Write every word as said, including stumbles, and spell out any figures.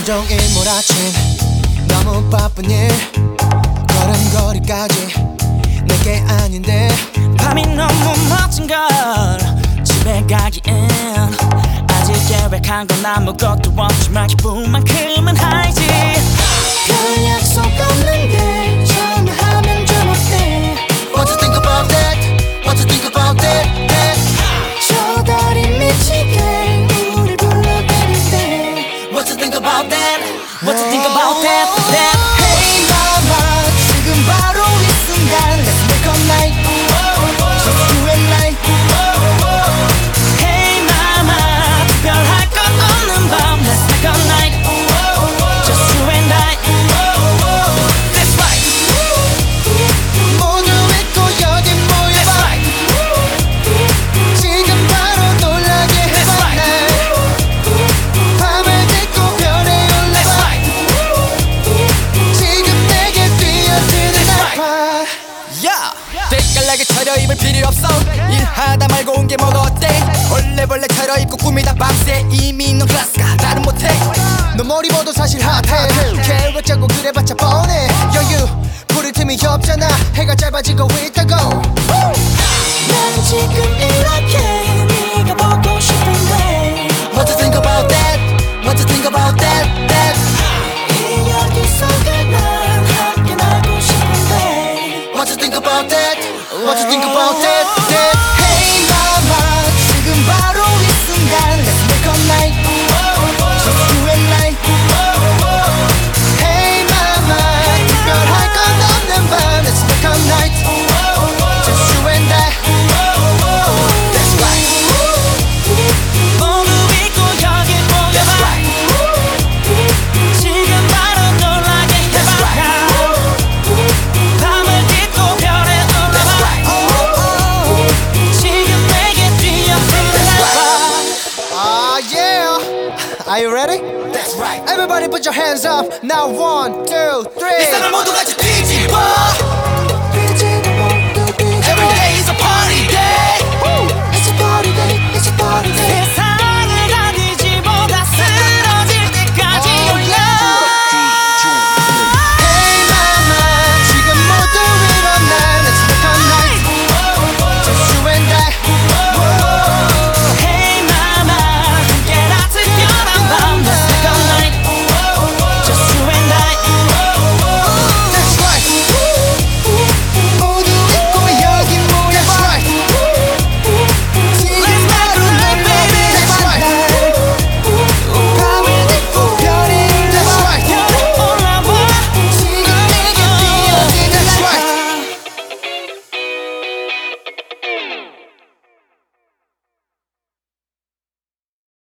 온종일 몰아친 너무 바쁜 일 걸음걸이까지 내게 아닌데 밤이 너무 멋진 걸 집에 가기엔 아직 계획한 건 아무것도 없지만 기분만큼은 하이지. 별 약속 없는데 전화하면 좀 어때? What you think about that? What you think about that? that? 저 달이 미치게 우릴 불러대릴 때 What you think about that? What you think about that? that? Hey mama 지금 바로 이 순간 Let's make a night Just you and I Hey mama 특별할 것 없는 밤 Let's make a night Just you and I That's right 모두 잊고 여기 That's 모여봐 right 지금 바로 놀라게 That's 해봐 right 날 밤을 딛고 별에 That's 올라봐 right 지금 내게 뛰어드는 That's 날 right. 봐 야! 때깔나게 차려입을 필요 없어 일하다 말고 온 게 뭐가 어때 벌레벌레 차려입고 꾸미다 밤새 이미 넌 클래스가 다른 못해 너 머리 봐도 사실 핫해 계획 짜고 그래봤자 뻔해 여유 부를 틈이 없잖아 해가 짧아지고 있다고 난 지금 이렇게 네가 보고 싶은데 What you think about that? What you think about that? that? 이 여기 속에 난 함께 나고 싶은데 What you think about that? What you think about that? that? Hey mama 지금 바로 이 순간 Let's make a night Just you and I Hey mama 특별할 건 없는 밤 Let's make a night Just you and I That's right 모두 잊고 여기 That's 모여봐 right 지금 바로 놀라게 해봐 밤을 딛고 별에 That's 올라봐 right 지금 내게 뛰어드는 날 봐 Ah yeah Are you ready? That's right Everybody put your hands up Now one, two, three 세상을 모두 같이 뒤집어